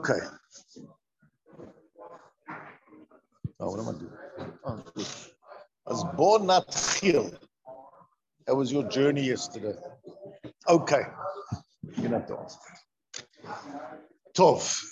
Okay. Oh, what am I doing? Oh, good. I was born not Chil. That was your journey yesterday. Okay. You're not to ask. Tov.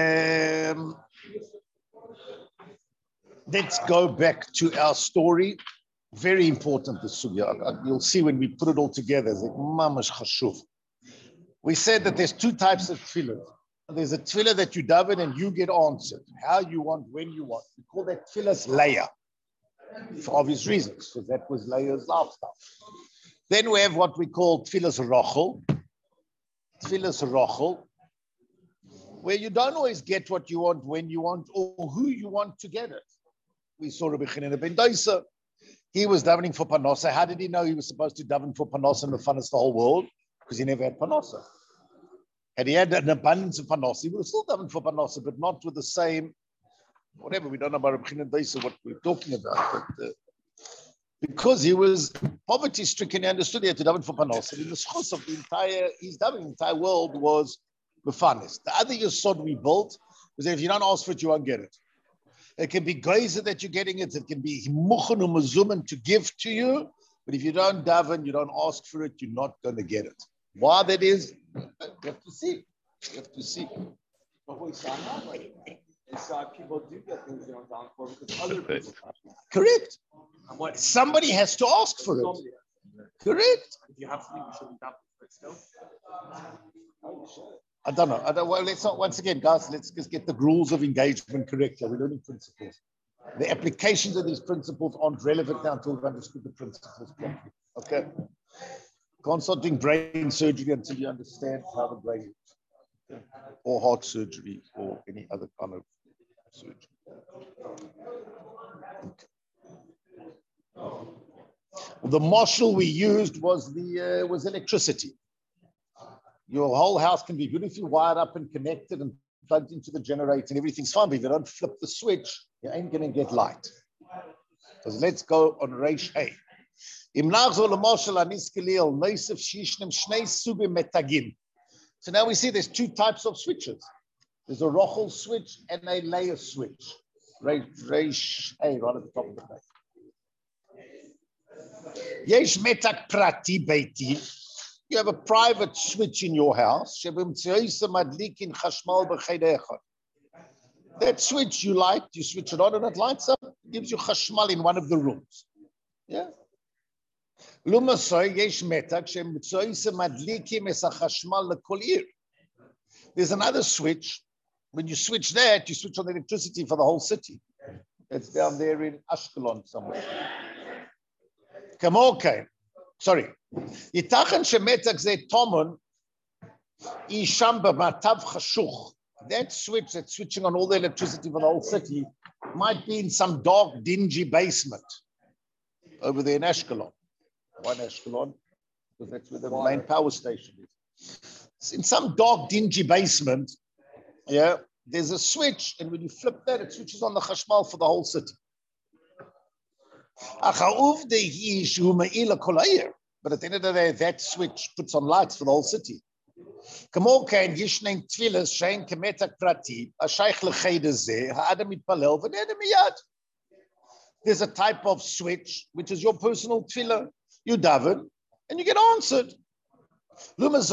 Let's go back to our story. Very important, this sugya. You'll see when we put it all together. It's like mamash chashuv. We said that there's two types of tefillah. There's a tefillah that you daven and you get answered. How you want, when you want. We call that tefillah's layah. For obvious reasons, because that was Leah's lifestyle. Then we have what we call tefillah's rochel. Tefillah's rochel, where you don't always get what you want, when you want, or who you want to get it. We saw Rabbi Chanina ben Dosa. He was davening for Panosa. How did he know he was supposed to daven for Panosa and the funnest the whole world? Because he never had Panosa. Had he had an abundance of Panosa, he would have still davened for Panosa, but not with the same, whatever. We don't know about Rabbi Chanina ben Dosa, what we're talking about. But because he was poverty-stricken, he understood he had to daven for Panosa. In the schos of the entire world was Mefanis. The other yesod we built was that if you don't ask for it, you won't get it. It can be geyser that you're getting it. It can be muchen u'mezumen to give to you. But if you don't daven, you don't ask for it, you're not going to get it. Why that is, you have to see. You have to see. But we saw not like people do get things they don't ask for because other people. Correct. Somebody has to ask for it. Correct. If you have something, you shouldn't daven for it still. I don't know. Well, let's not, once again, guys, let's just get the rules of engagement correct here. We're learning principles. The applications of these principles aren't relevant now until we've understood the principles properly. Okay? Can't start doing brain surgery until you understand how the brain works. Okay? Or heart surgery or any other kind of surgery. Okay. The marshal we used was electricity. Your whole house can be beautifully wired up and connected and plugged into the generator and everything's fine. But if you don't flip the switch, you ain't going to get light. So let's go on Reish A. So now we see there's two types of switches. There's a rochel switch and a layer switch. Reish A, right at the top of the page. Yesh metak prati beiti. You have a private switch in your house. That switch you like, you switch it on and it lights up, it gives you chashmal in one of the rooms. Yeah. There's another switch. When you switch that, you switch on the electricity for the whole city. It's down there in Ashkelon somewhere. Okay. Sorry. That switch that's switching on all the electricity for the whole city might be in some dark, dingy basement over there in Ashkelon. Why in Ashkelon? Because that's where the main power station is. It's in some dark, dingy basement, yeah, there's a switch, and when you flip that, it switches on the chashmal for the whole city. But at the end of the day, that switch puts on lights for the whole city. There's a type of switch, which is your personal tefillah. You daven, and you get answered. There's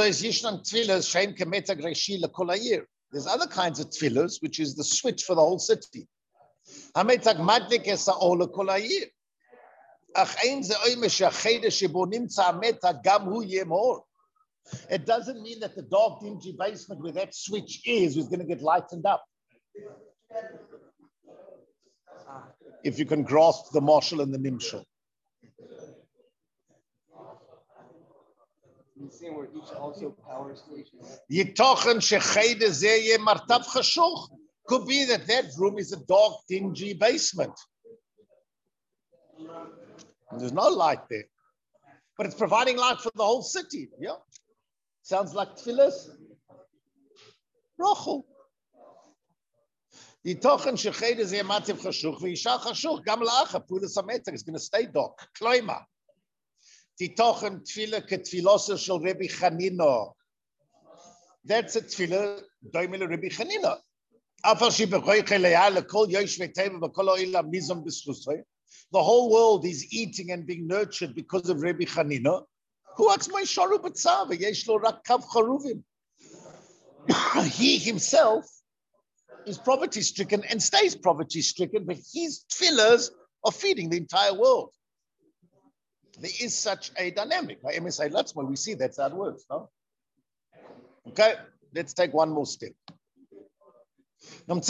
other kinds of tefillahs, which is the switch for the whole city. It doesn't mean that the dark, dingy basement where that switch is going to get lightened up. If you can grasp the marshal and the nimshal. You see where each also power station. Could be that room is a dark, dingy basement. There's no light there. But it's providing light for the whole city. Yeah. Sounds like tefillas. Rochel. It's going to stay dark. Kloima. That's a tefillah, doimel Rabbi Chanina. The whole world is eating and being nurtured because of Rabbi Chanina. He himself is poverty stricken and stays poverty stricken, but his tefillahs are feeding the entire world. There is such a dynamic. By MSI Lutzman, we see that's how it works, no? Okay, let's take one more step. We know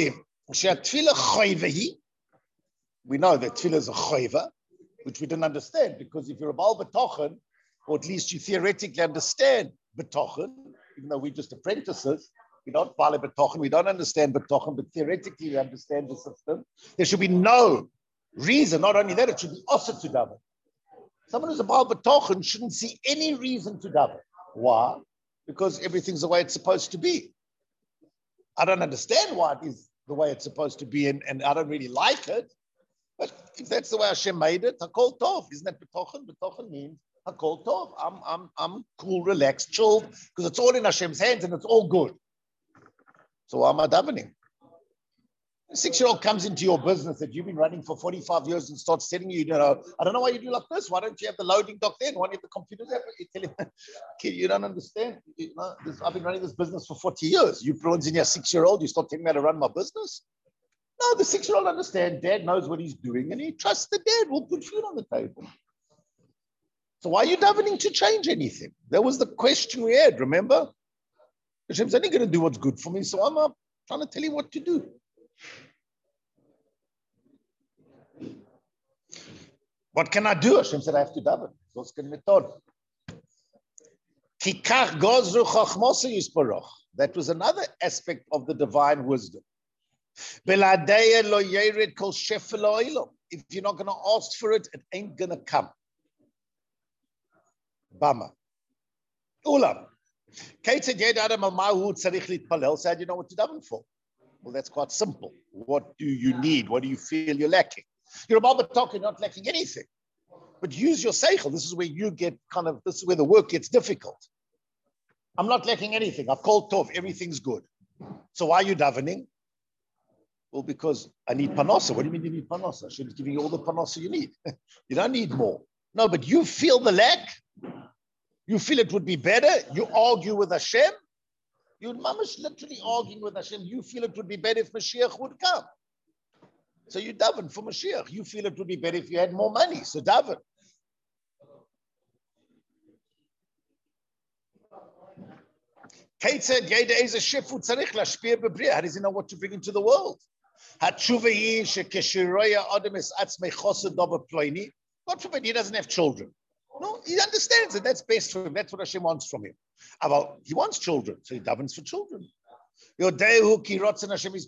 that tefillah is a choiva, which we didn't understand, because if you're a Baal B'tochen, or at least you theoretically understand B'tochen, even though we're just apprentices, we don't Baal B'tochen, we don't understand B'tochen, but theoretically we understand the system. There should be no reason, not only that, it should be also to daven. Someone who's a Baal B'tochen shouldn't see any reason to daven. Why? Because everything's the way it's supposed to be. I don't understand why it is the way it's supposed to be, and I don't really like it. But if that's the way Hashem made it, Hakol Tov. Isn't that B'tochen? B'tochen means Hakol Tov. I'm cool, relaxed, chilled, because it's all in Hashem's hands and it's all good. So why am I davening? A 6-year-old comes into your business that you've been running for 45 years and starts telling you, I don't know why you do like this. Why don't you have the loading dock there? Why don't you have the computers there? You tell him, kid, you don't understand. I've been running this business for 40 years. You brought in your 6-year-old, you start telling me how to run my business? No, the 6-year-old understands. Dad knows what he's doing, and he trusts the dad will put food on the table. So why are you davening to change anything? That was the question we had, remember? Hashem's only going to do what's good for me, so I'm not trying to tell him what to do. What can I do? Hashem said, I have to daven. That was another aspect of the divine wisdom. If you're not going to ask for it, it ain't going to come. Bama. Ulam. Kate said, said, you know what to daven for? Well, that's quite simple. What do you need? What do you feel you're lacking? You're a Baal B'tochen, you're not lacking anything. But use your seichel. This is where you get this is where the work gets difficult. I'm not lacking anything. I've called Tov. Everything's good. So why are you davening? Well, because I need panosa. What do you mean you need panosa? I should be giving you all the panosa you need. You don't need more. No, but you feel the lack. You feel it would be better. You argue with Hashem. You're literally arguing with Hashem. You feel it would be better if Mashiach would come. So you daven for Mashiach. You feel it would be better if you had more money. So daven. Kate said, how does he know what to bring into the world? God forbid he doesn't have children. No, he understands it. That's best for him. That's what Hashem wants from him. He wants children, so he davens for children. Hashem's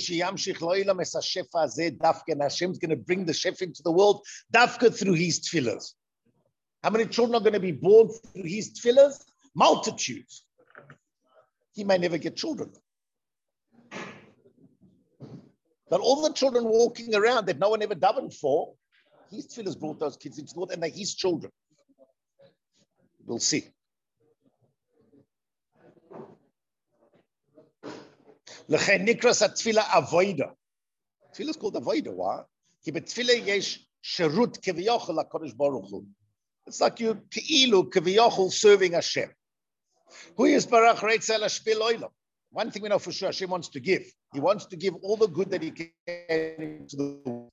going to bring the Shef into the world, dafka through his tefillahs. How many children are going to be born through his tefillahs? Multitudes. He may never get children. But all the children walking around that no one ever davened for, his tefillahs brought those kids into the world, and they're his children. We'll see. Tefillah is called avoida. Why? It's like you keilu keviyachol serving Hashem. Who is Barach Reitzel Ashpil Oilam? One thing we know for sure, Hashem wants to give. He wants to give all the good that he can to the world.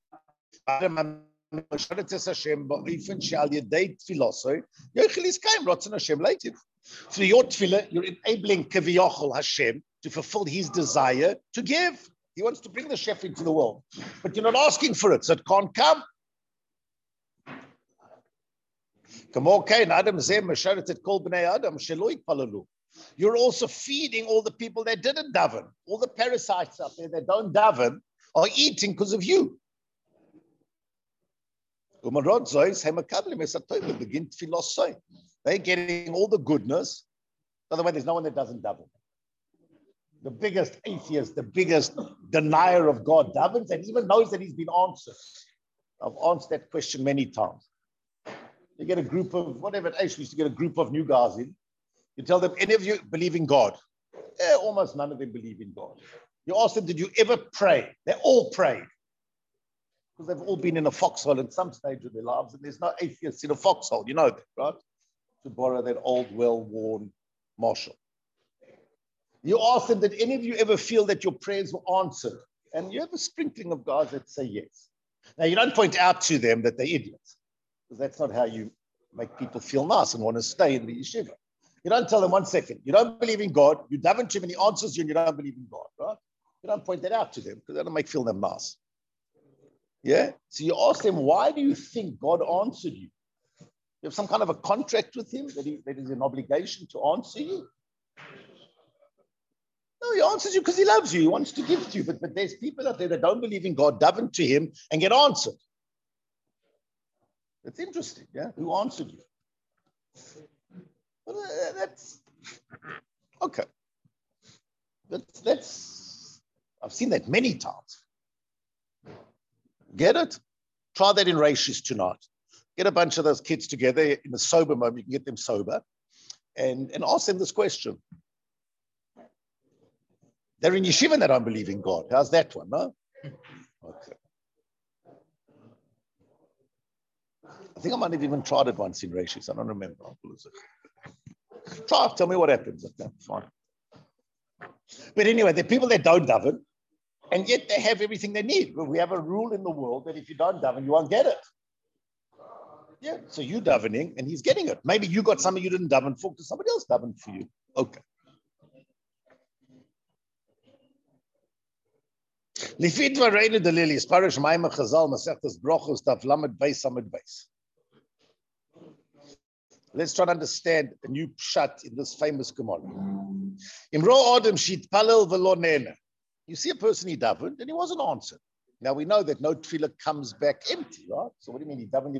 Through your tefillah, you're enabling keviyachol Hashem to fulfill his desire to give. He wants to bring the chef into the world. But you're not asking for it, so it can't come. You're also feeding all the people that didn't daven. All the parasites out there that don't daven are eating because of you. They're getting all the goodness. By the way, there's no one that doesn't daven. The biggest atheist, the biggest denier of God davens and even knows that he's been answered. I've answered that question many times. You get a group of, whatever age, we used to get a group of new guys in. You tell them, any of you believe in God? Almost none of them believe in God. You ask them, did you ever pray? They all prayed. Because they've all been in a foxhole at some stage of their lives, and there's no atheists in a foxhole. You know that, right? To borrow that old, well-worn marshal. You ask them, did any of you ever feel that your prayers were answered? And you have a sprinkling of guys that say yes. Now, you don't point out to them that they're idiots, because that's not how you make people feel nice and want to stay in the yeshiva. You don't tell them, 1 second, you don't believe in God, you daven to him and he answers you and you don't believe in God, right? You don't point that out to them because that don't feel them nice. Yeah? So you ask them, why do you think God answered you? You have some kind of a contract with him that is an obligation to answer you? No, he answers you because he loves you. He wants to give to you. But there's people out there that don't believe in God, daven to him and get answered. That's interesting, yeah? Who answered you? Well, that's okay. That's I've seen that many times. Get it? Try that in Rashis tonight. Get a bunch of those kids together in a sober moment. You can get them sober and ask them this question. They're in yeshiva and they don't believe in God. How's that one, no? Okay. I think I might have even tried it once in Rashis. I don't remember. Try, tell me what happens. Okay, fine. But anyway, there are people that don't daven, and yet they have everything they need. But we have a rule in the world that if you don't daven, you won't get it. Yeah, so you davening, and he's getting it. Maybe you got something you didn't daven for, because somebody else davened for you. Okay. Lifit vareinu delili, Sparish Maimah Chazal, Masechtas Brochos, Daf Lamed Beis Amud Beis. Let's try to understand a new pshat in this famous Gemara. Imro Adam shitpalel velo nena. You see a person he davened and he wasn't answered. Now we know that no tefillah comes back empty, right? So what do you mean he davened?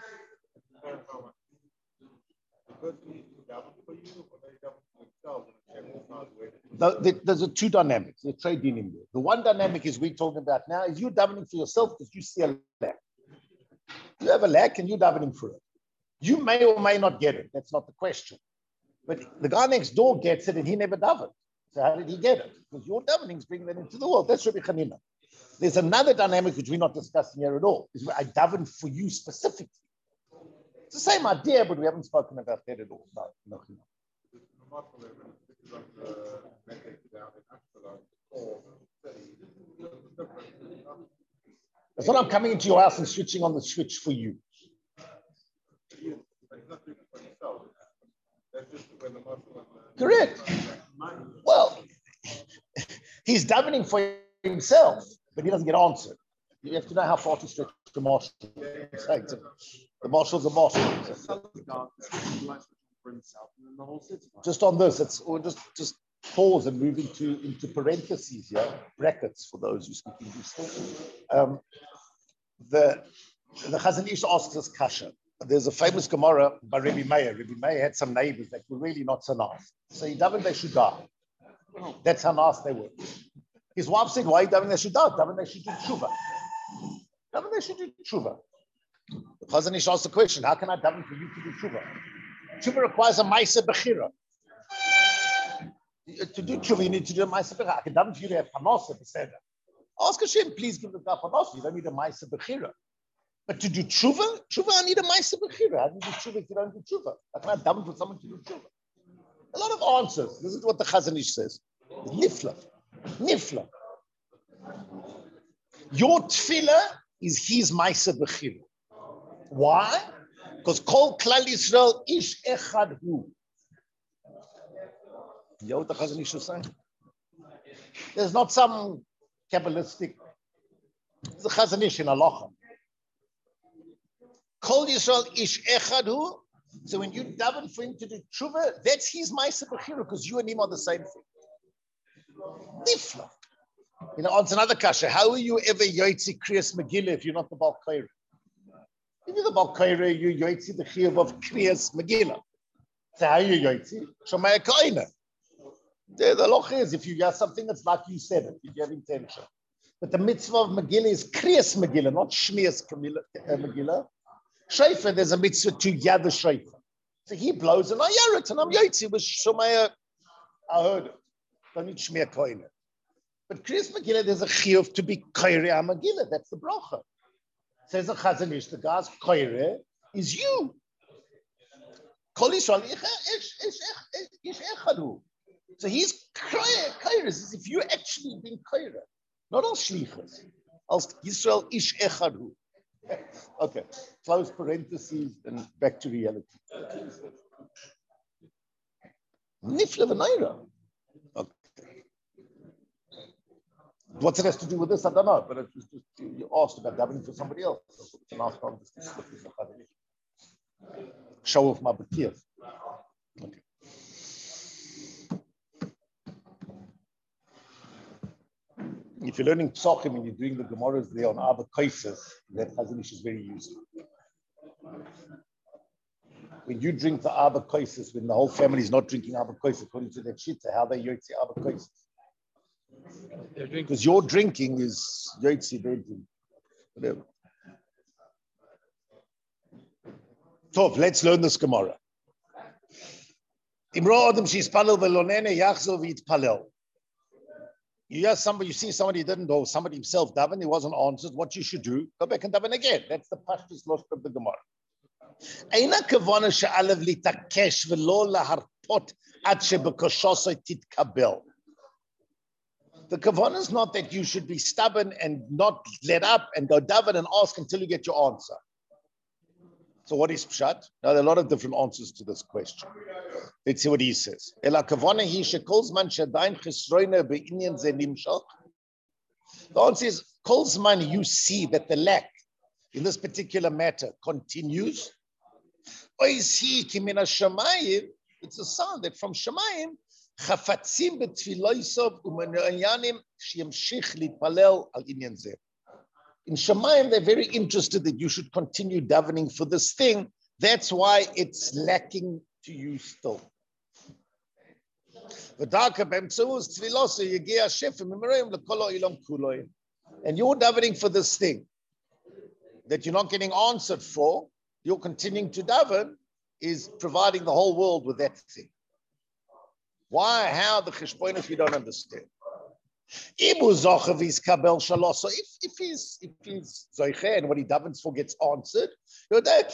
No, there's two dynamics. There's trade in there. The one dynamic is we're talking about now is you davening for yourself because you see a lack. You have a lack and you're davening for it. You may or may not get it. That's not the question. But the guy next door gets it and he never davened. So how did he get it? Because your davening is bringing that into the world. That's Rabbi Chanina. There's another dynamic which we're not discussing here at all. Is where I daven for you specifically. It's the same idea, but we haven't spoken about that at all. No. That's what I'm coming into your house and switching on the switch for you. Correct. Well, he's davening for himself, but he doesn't get answered. You have to know how far to stretch the marshal. The marshal's a marshal. Just on this, we'll just pause and move into parentheses here, brackets for those who speak English. The Chazon Ish asks us kasha. There's a famous Gemara by Rebbe Meir. Rebbe Meir had some neighbors that were really not so nice. So he davened they should die. That's how nice they were. His wife said, why davened they should die? Davened they should do tshuva. Davened they should do tshuva. The Chazon Ish asked the question, how can I daven for you to do tshuva? Tshuva requires a ma'aseh bechira. To do tshuva, you need to do a ma'aseh bechira. I can daven for you to have panasa beseder. Ask Hashem, please give the guy panasa. You don't need a ma'aseh bechira. But to do tshuva, I need a ma'aseh bechira. How do you do tshuva if you don't do tshuva? How can I daven for someone to do tshuva? A lot of answers. This is what the Chazon Ish says. Nifla. Your tefillah is his ma'aseh bechira. Why? Because Kol Klal Yisrael ish echad hu. You know what the Chazon Ish is saying? There's not some Kabbalistic. It's the Chazon Ish in halacha. Kol Yisrael ish echad hu. So when you daven for him to do tshuva, that's his ma'aseh bechira because you and him are the same thing. Nifla. You know, answer another kasha. How are you ever yotzi kriyas Megillah if you're not the Baal Koreh? If you're the Baal Koreh, you yotzi the chiyuv of kriyas Megillah. So how are you yotzi? Shomaya koina. The loch is if you have something that's like you said it, if you have intention. But the mitzvah of Megillah is kriyas Megillah, not shmiyas Megillah. Shofar, there's a mitzvah to yad the shofar. So he blows and I hear it, and I'm yotzi with shomaya. I heard it. Don't need shmiyah koina. But Kriyas Megillah, there's a chiyuv to be koireh Megillah. That's the bracha. Says the Chazon Ish, the guy's koireh is you. Kol Yisrael ish echadu. So he's koireh as if you're actually being koireh, not al shlichus, al Yisrael ish echadu. Okay, close parentheses and back to reality. Nifla v'naira. Okay. What it has to do with this, I don't know, but it's just, you asked about davening for somebody else. It's a nice conversation. Show off my bakir. Okay. If you're learning Psachim and you're doing the Gemaras there on Abba Kaises, that Chazon Ish is very useful. When you drink the Abba Kaises, when the whole family is not drinking Abba Kaises, according to that shita, how they yotzi Abba Kaises. Because your drinking is yotzi, their drink. Whatever. So let's learn this Gemara. Imro Adam she'ispalel velonene yachzor v'yitpalel. You see somebody who didn't know, somebody himself daven, he wasn't answered. What you should do, go back and daven again. That's the pashtus lost of the Gemara. Eina kavana she'alev litakesh v'lo laharpot ad shebekoshoso titkabel. The kavana is not that you should be stubborn and not let up and go daven and ask until you get your answer. So what is pshat? Now there are a lot of different answers to this question. Let's see what he says. The answer is, Kolzman, you see that the lack in this particular matter continues. It's a sign that from Shemayim, in Shemayim, they're very interested that you should continue davening for this thing. That's why it's lacking to you still. And you're davening for this thing that you're not getting answered for. You're continuing to daven is providing the whole world with that thing. Why? How? The cheshbonos we don't understand. If he's zoiche and what he davens for gets answered, he knows that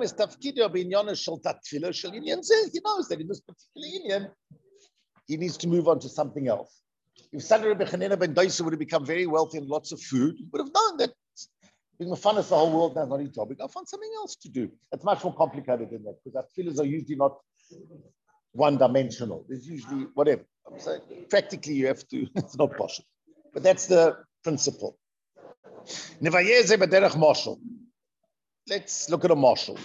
in this particular union, he needs to move on to something else. If Sadr Rebbe Chanina ben Doisa would have become very wealthy and lots of food, he would have known that being mafanas the whole world now is not his job. He got to find something else to do. It's much more complicated than that because our tefillahs are usually not one-dimensional. There's usually whatever. I'm saying practically you have to. It's not possible, but that's the principle. Let's look at a marshal.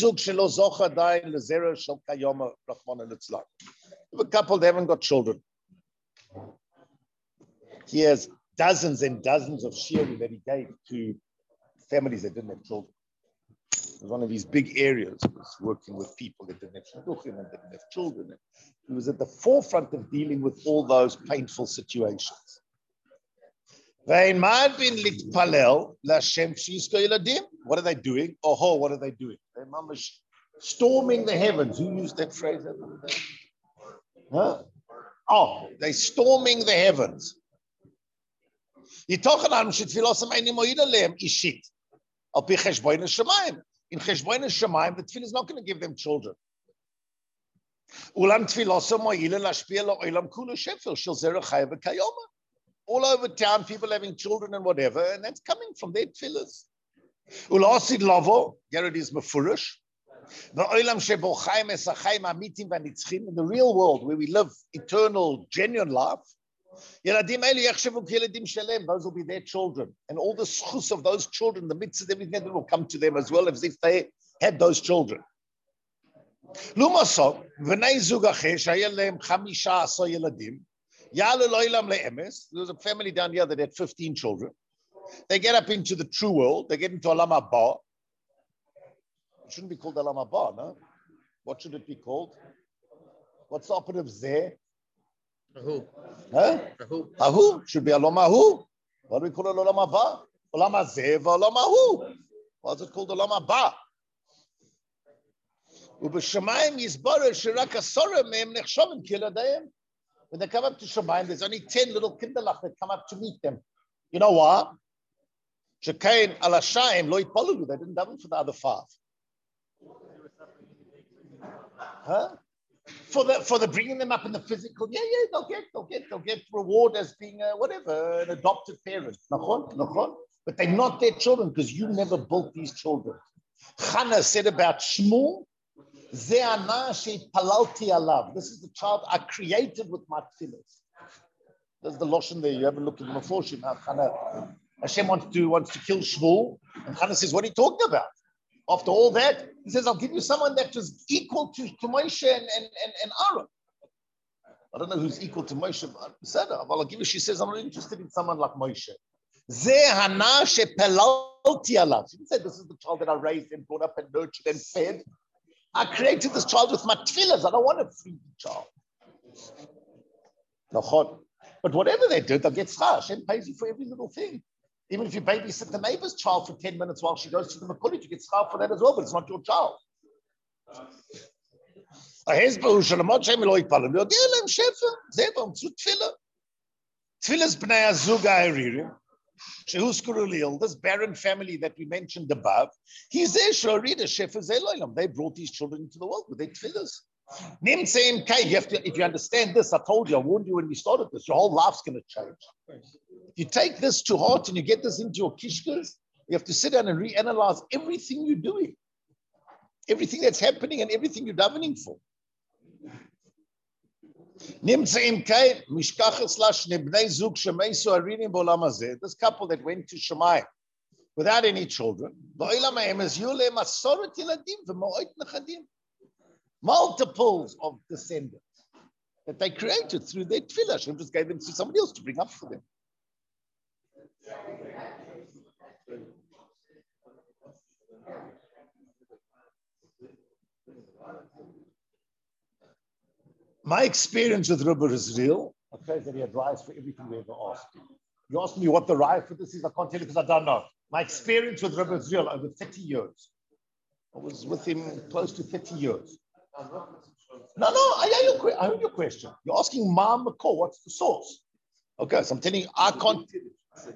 A couple, they haven't got children. He has dozens and dozens of shiurim that he gave to families that didn't have children. It was one of his big areas. He was working with people that didn't have shidduchim and didn't have children. He was at the forefront of dealing with all those painful situations. What are they doing? Oh, what are they doing? They're storming the heavens. Who used that phrase? Huh? Oh, they're storming the heavens. In Cheshbonos Shemayim, the tefillah is not going to give them children. All over town, people having children and whatever, and that's coming from their tefillahs. Here it is mefurish. In the real world, where we live eternal, genuine life, those will be their children. And all the schus of those children, the mitzvahs, everything will come to them as well as if they had those children. There's a family down here that had 15 children. They get up into the true world. They get into Olam Haba. It shouldn't be called Olam Haba, no? What should it be called? What's the operative there? Ahu. Huh? Ahu. Should be Olam Ahu. What do we call it Olam Haba? Olam Hazeh v'Olam Ahu. Why is it called Olam Haba? Ub'shamayim yisbarer shirak asora mehem nechshavim kiladayim. When they come up to Shemayim, there's only 10 little kinderlach that come up to meet them. You know why? Shekain al Hashem lo yitpalelu. They didn't daven for the other 5. Huh? For the bringing them up in the physical, they'll get reward as being whatever, an adopted parent. But they're not their children because you never built these children. Chana said about Shmuel, this is the child I created with my tefillahs. There's the loshon there. You have a look at the Meforshim. Hashem wants to kill Shmuel, and Chana says, "What are you talking about?" After all that, he says, "I'll give you someone that was equal to Moshe and Aaron." I don't know who's equal to Moshe, but I'll give you. She says, "I'm not interested in someone like Moshe." She didn't say, "This is the child that I raised and brought up and nurtured and fed. I created this child with my tefillahs. I don't want a 3D child." But whatever they do, they'll get schar. Hashem pays you for every little thing. Even if you babysit the neighbor's child for 10 minutes while she goes to the Makulit, you get schar for that as well, but it's not your child. This barren family that we mentioned above, he's there, they brought these children into the world with their tefillahs. If you understand this, I told you, I warned you when we started this, your whole life's going to change. If you take this to heart and you get this into your kishkas, you have to sit down and reanalyze everything you're doing, everything that's happening and everything you're davening for. This couple that went to Shemayim without any children, multiples of descendants that they created through their tefillah. Hashem just gave them to somebody else to bring up for them. My experience with Rabbi Israel, okay, that he had rights for everything we ever asked him. You asked me what the right for this is, I can't tell you because I don't know. My experience with Rabbi Israel over 30 years. I was with him close to 30 years. No, I heard your question. You're asking Ma Makor, what's the source? Okay, so I'm telling you, I can't tell you.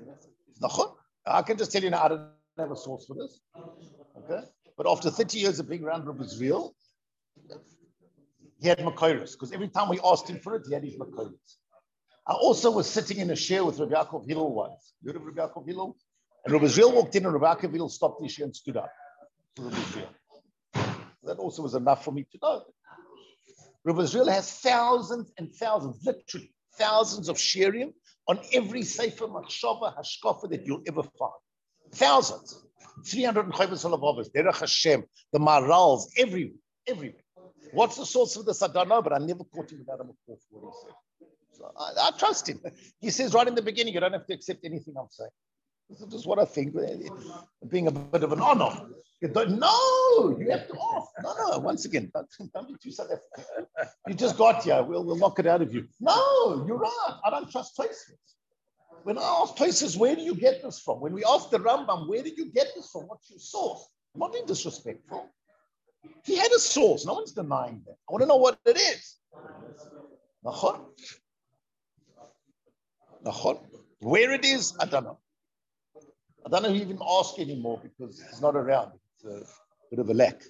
I can just tell you now, I don't have a source for this. Okay? But after 30 years of being around Rabbi Israel, he had Makoros, because every time we asked him for it, he had his Makoros. I also was sitting in a share with Rabbi Yaakov Hillel once. You heard of Rabbi Yaakov Hillel? And Rabbi Israel walked in and Rabbi Yaakov Hillel stopped the share and stood up. Rabbi Israel. That also was enough for me to know. Rabbi Israel has thousands and thousands, literally thousands of shirim on every Sefer Machshava Hashkafa that you'll ever find. Thousands. 300 Chovos Halevavos, Derech Hashem, the Marals, everywhere. What's the source of this? I don't know, but I never caught him without a Makor for what he said. So I trust him. He says right in the beginning, you don't have to accept anything I'm saying. This is just what I think, being a bit of an honor. You have to ask. No, once again, don't be too South African. You just got here, we'll knock it out of you. No, you're right. I don't trust Tosfos. When I ask Tosfos, where do you get this from? When we ask the Rambam, where did you get this from? What's your source? I'm not being disrespectful. He had a source. No one's denying that. I want to know what it is. Nachon. Where it is, I don't know. I don't know who even ask anymore because he's not around. It's a bit of a lack.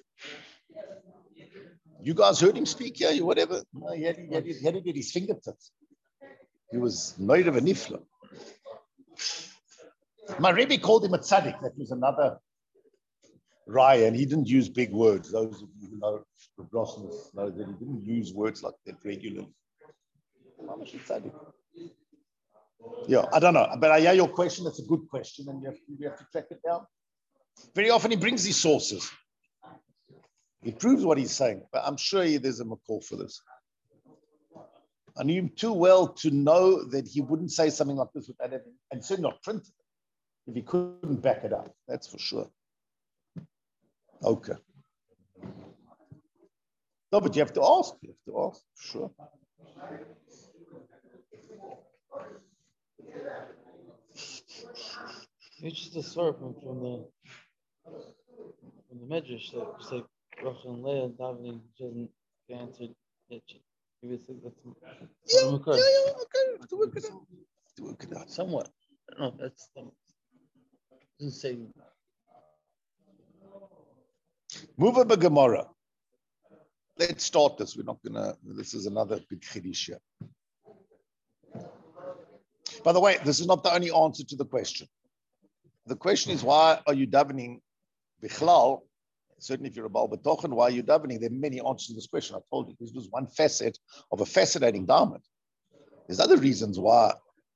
You guys heard him speak here? You whatever? No, he had it at his fingertips. He was made of a nifla. My Rebbe called him a tzaddik. That was another raya, and he didn't use big words. Those of you who know the Brosness know that he didn't use words like that regularly. Yeah, I don't know. But I hear your question. It's a good question, and we have to track it down. Very often he brings these sources. He proves what he's saying, but I'm sure there's a Makor for this. I knew him too well to know that he wouldn't say something like this without having, and certainly not print it, if he couldn't back it up. That's for sure. Okay. No, but you have to ask. Sure. It's just a story from the Medrash that say Rachel and Leah davening doesn't get answered yet. Maybe it's like that's Yeah, okay. okay. Have to work it out. Have to work it out. Somewhat. No, that's doesn't say. Move up a Gemara. Let's start this. We're not gonna. This is another big chiddush here. By the way, this is not the only answer to the question. The question is, why are you davening bichlal? Certainly, if you're a Baal B'tochen, why are you davening? There are many answers to this question. I told you this was one facet of a fascinating diamond. There's other reasons why.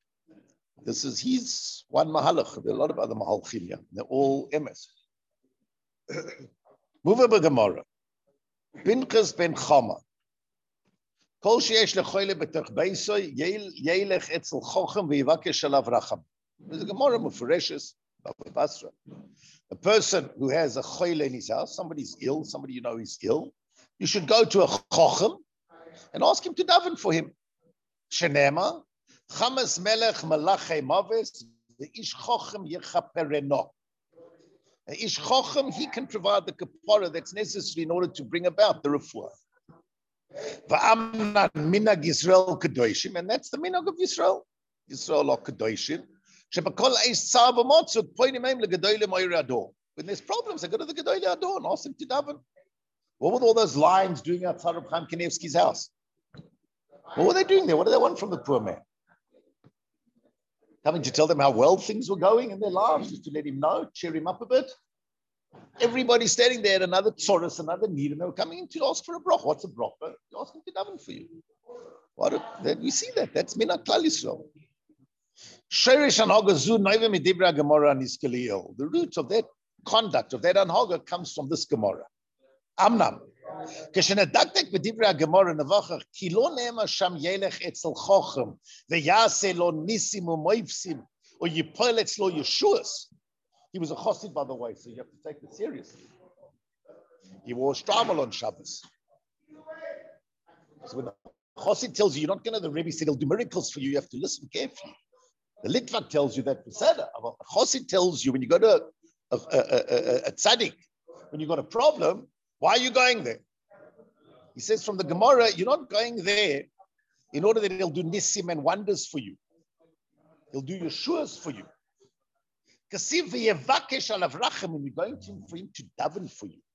He's one mahalach. There are a lot of other mahalchim here. They're all emes. Move up a Gemara. Pinchas ben Chama. Kol sheyesh lechoyle b'tech beisoy yelech etzel chochem v'yivakesh alav racham. There's a Gemara Mefureshes, Basra. A person who has a choyle in his house, somebody's ill, somebody you know is ill, you should go to a chochem and ask him to daven for him. Shenema, chamas melech malachei maves, the ish chochem yechapereno. The ish chochem, he can provide the kapara that's necessary in order to bring about the refuah. Va'amnan minag Yisrael kadoshim, and that's the minag of Yisrael. Yisrael are kadoshim. Shebakol eish tzar v'motzuk poinim heim legadolim oyer ador. When there's problems, they go to the Gedolei Ador and ask him to daven. What were all those lions doing outside of Chaim Kanievsky's house? What were they doing there? What do they want from the poor man? Coming to tell them how well things were going in their lives, just to let him know, cheer him up a bit. Everybody's standing there at another tzoros, another need, and they were coming in to ask for a broch. What's a broch? You ask him to daven for you. We see that. That's Minag Klal Yisrael. The root of that conduct, of that anhaga, comes from this Gemara. Amnam. כשנדקדק בדברי הגמרא נבוכח, כי לא נאמר שם ילך אצל חוכם, ויעשה לו ניסים ומויפסים, או ייפול אצלו ישועות. He was a chassid, by the way, so you have to take it seriously. He wore stramal on Shabbos. So when the chassid tells you you're not going to the Rebbe say he'll do miracles for you, you have to listen carefully. The Litvak tells you that Pesach. A chassid tells you when you go to a tzaddik, when you got a problem, why are you going there? He says from the Gemara, you're not going there in order that he'll do nisim and wonders for you. He'll do yeshuas for you. Kasiv v'yevakesh alav rachem, and you're going to him for him to daven for you.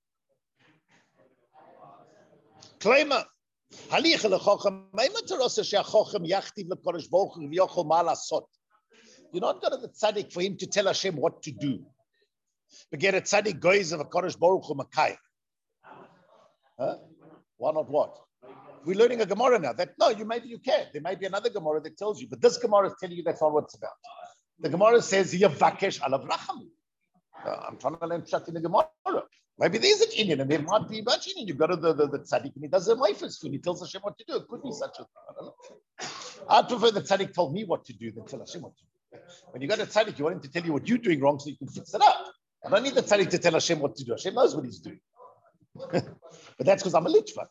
Klema, halich lechochem, ma'ima terasa she'achochem yachtiv lekodesh baruch hu v'yochol ma lasot. You're not going to the tzaddik for him to tell Hashem what to do. But get a tzaddik goys of a kodesh baruch hu makai. Huh? Why not what? We're learning a Gemara now. Maybe you can. There may be another Gemara that tells you, but this Gemara is telling you that's not what it's about. The Gemara says, Yavakesh alav racham. I'm trying to learn Pshat in the Gemara. Maybe there's an Indian, and there might be much Indian. You go to the tzaddik, and he does a waifers for you. He tells Hashem what to do. It could be such a thing. I don't know. I'd prefer the tzaddik told me what to do than tell Hashem what to do. When you go to tzaddik, you want him to tell you what you're doing wrong so you can fix it up. I don't need the tzaddik to tell Hashem what to do. Hashem knows what he's doing. But that's because I'm a litvak.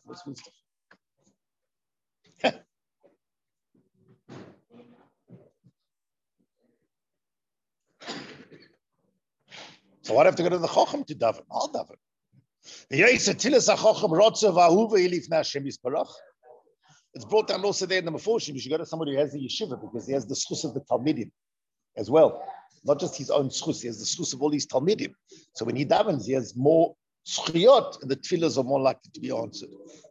So I have to go to the chochem to daven. I'll daven. It's brought down also there in the Meforshim. You should go to somebody who has the yeshiva because he has the schus of the Talmidim as well. Not just his own schus, he has the schus of all these Talmidim. So when he davens, he has more schiyot, and the tefillahs are more likely to be answered.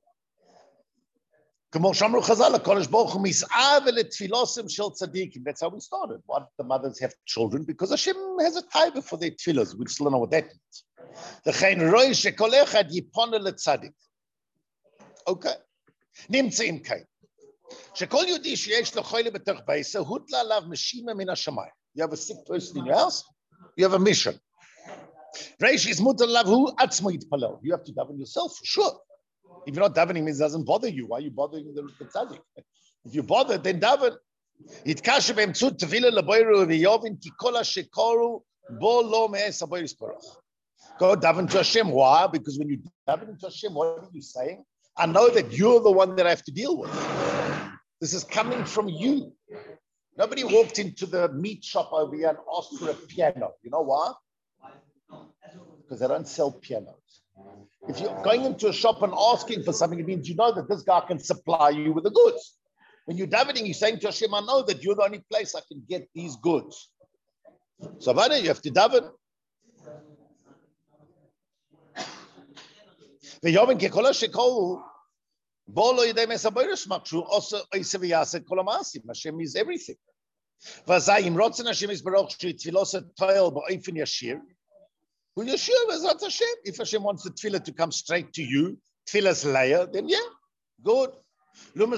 That's how we started. Why did the mothers have children? Because Hashem has a taiva for their tefillahs. We still don't know what that means. Okay. נמצאים כאן. שכל יהודי שיש לו חולה בתוך ביתו, הוטלה עליו משימה מן השמיים. You have a sick person in your house, you have a mission. Reish is mutar lav hu atzmo yitpalel. You have to daven yourself, for sure. If you're not davening, it doesn't bother you. Why are you bothering the tzaddik? If you bother, then daven. Yitkashe be'emtzut tefillah laboiru v'yovin ki kol ha'shekoru bo lo me'es haboir yisparach. Go daven to Hashem. Why? Because when you daven to Hashem, what are you saying? I know that you're the one that I have to deal with. This is coming from you. Nobody walked into the meat shop over here and asked for a piano. You know why? Because they don't sell pianos. If you're going into a shop and asking for something, it means you know that this guy can supply you with the goods. When you're davening, you're saying to Hashem, I know that you're the only place I can get these goods. So, you have to daven. Hashem is everything. If Hashem wants the tefillah to come straight to you, tefillah's layer, then yeah, good. Could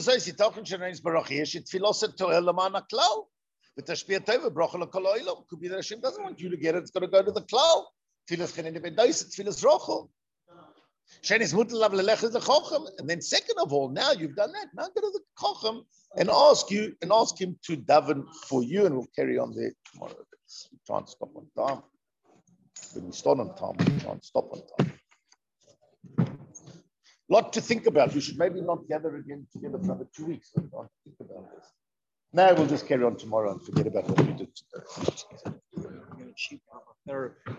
be that Hashem doesn't want you to get it, it's got to go to the klal. Tefillah's tefillah's rochel. And then second of all, now you've done that. Now go to the Chacham and ask him to daven for you, and we'll carry on there tomorrow. We try and stop on time. When we start on time, we try and stop on time. Lot to think about. We should maybe not gather again together for another 2 weeks. We can't think about this. No, we'll just carry on tomorrow and forget about what we did today.